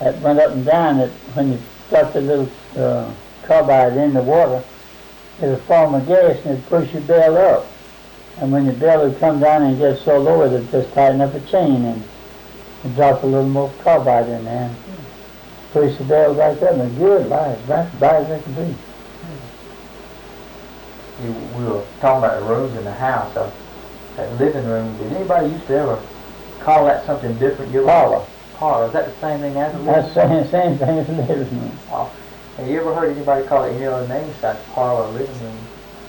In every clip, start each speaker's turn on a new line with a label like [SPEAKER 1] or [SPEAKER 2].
[SPEAKER 1] that went up and down, that when you got the little carbide in the water, it'll form a gas and it'll push your bell up. And when your bell would come down and get so low, it'll just tighten up a chain and drop a little more carbide in there and push the bell back up. And good light, that's as it can be.
[SPEAKER 2] We were talking about the rooms in the house. That living room, did anybody used to ever call that something different?
[SPEAKER 1] Parlor.
[SPEAKER 2] Parlor. Is that the same thing as a living room?
[SPEAKER 1] That's the same thing as a living room.
[SPEAKER 2] Oh. Have you ever heard anybody call it any other name besides parlor or living room?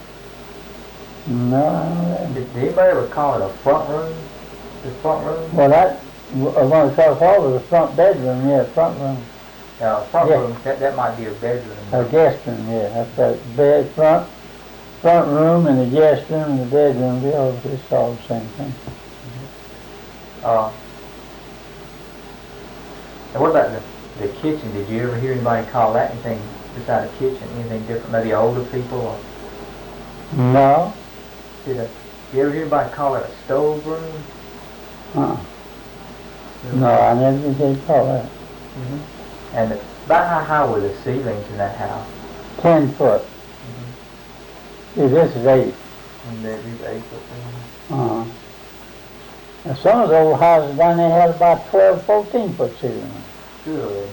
[SPEAKER 1] No, I don't know.
[SPEAKER 2] Did anybody ever call it a front room? The front room?
[SPEAKER 1] Well, that, one of the parlor was the front bedroom, yeah, front room.
[SPEAKER 2] Front room, that might be a bedroom.
[SPEAKER 1] A guest room, yeah, that's that bed, front room and the guest room and the bedroom, it's all the same thing.
[SPEAKER 2] And what about the kitchen? Did you ever hear anybody call that anything besides a kitchen? Anything different? Maybe older people? Or
[SPEAKER 1] No.
[SPEAKER 2] did you ever hear anybody call it a stove room?
[SPEAKER 1] No, I never did call that.
[SPEAKER 2] And about how high were the ceilings in that house?
[SPEAKER 1] 10 foot. See, this is 8.
[SPEAKER 2] And these 8 foot things?
[SPEAKER 1] Now, some of the old houses down there had about 12, 14 foot ceilings.
[SPEAKER 2] Good,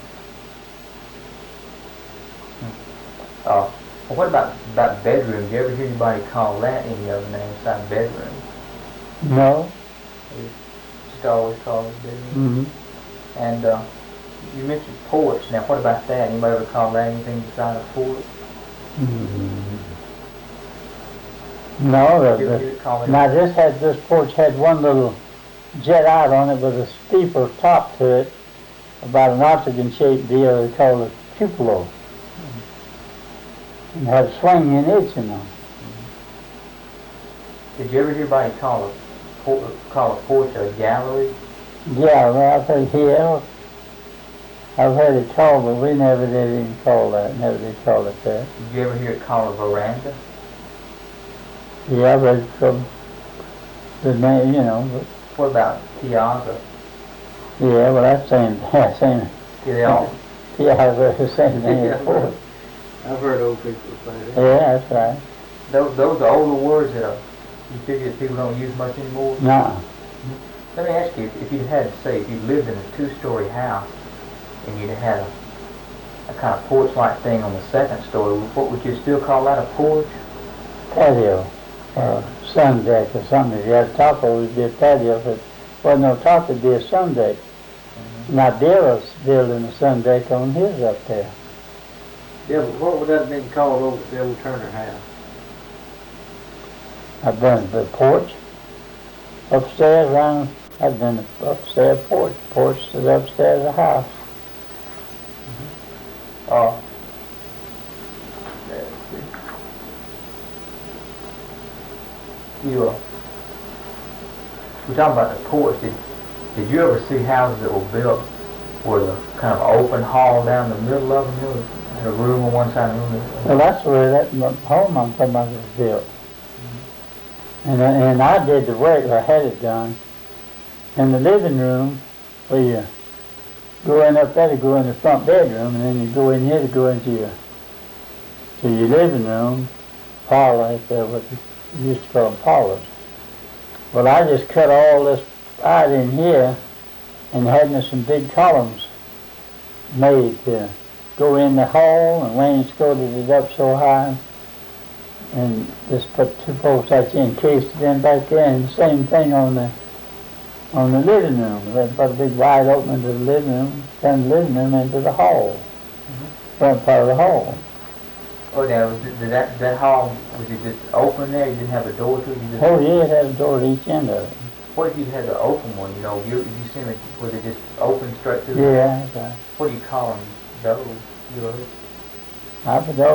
[SPEAKER 2] well, what about bedrooms? You ever hear anybody call that any other name besides bedroom?
[SPEAKER 1] No.
[SPEAKER 2] Just always call it bedroom. And you mentioned porch. Now, what about that? Anybody ever call that anything besides a porch?
[SPEAKER 1] No. Now, this porch had one little jet out on it with a steeper top to it, about an octagon-shaped deal they called a cupola. And had a swinging itch, you know.
[SPEAKER 2] Did you ever hear anybody call a porch a gallery?
[SPEAKER 1] Yeah, well, I've heard it called, but we never did even call that. Never did call it that.
[SPEAKER 2] Did you ever hear it called a veranda?
[SPEAKER 1] Yeah, but from the name, you know. But
[SPEAKER 2] what about piazza?
[SPEAKER 1] Yeah, well, that's same.
[SPEAKER 2] Yeah, they all.
[SPEAKER 1] Piazza, the same thing as porch.
[SPEAKER 2] I've heard old people say that.
[SPEAKER 1] Yeah, that's right.
[SPEAKER 2] Those are older words that you figure that people don't use much anymore?
[SPEAKER 1] No.
[SPEAKER 2] Let me ask you, if you had to say, if you lived in a 2-story house and you'd had a kind of porch-like thing on the 2nd story, what would you still call that, a porch?
[SPEAKER 1] Patio. Sun deck or something. If you had a top of it, it would be a patio. If it wasn't no top, it would be a sun deck. Now, Dale was building a sun deck on his up there.
[SPEAKER 2] Yeah, but what would that have been called over at the old Turner house?
[SPEAKER 1] I've done the porch. Upstairs around, I've done the upstairs porch. Porch is upstairs of the house.
[SPEAKER 2] Let's see. We're talking about the porch. Did you ever see houses that were built with a kind of open hall down the middle of them? A room on one side and a room on the other?
[SPEAKER 1] Well, that's where that home I'm talking about was built. And I did the work, I had it done. In the living room, where you go in up there to go in the front bedroom, and then you go in here to go into your living room, parlor, up there, what you used to call them parlors. Well, I just cut all this out in here and had some big columns made to go in the hall, and wainscoted it up so high, and just put 2 posts like you encased it in back there, and the same thing on the living room. They put a big wide opening to the living room, turned the living room into the hall, front part of the hall.
[SPEAKER 2] Oh, now, did that hall, was it just open there? You didn't have a door to it?
[SPEAKER 1] Oh, yeah, it had a door at each end of it.
[SPEAKER 2] What if you had the open one, you know? You seen it, was it just open straight through?
[SPEAKER 1] Yeah, that's right.
[SPEAKER 2] What do you call them? Those?
[SPEAKER 1] I forgot.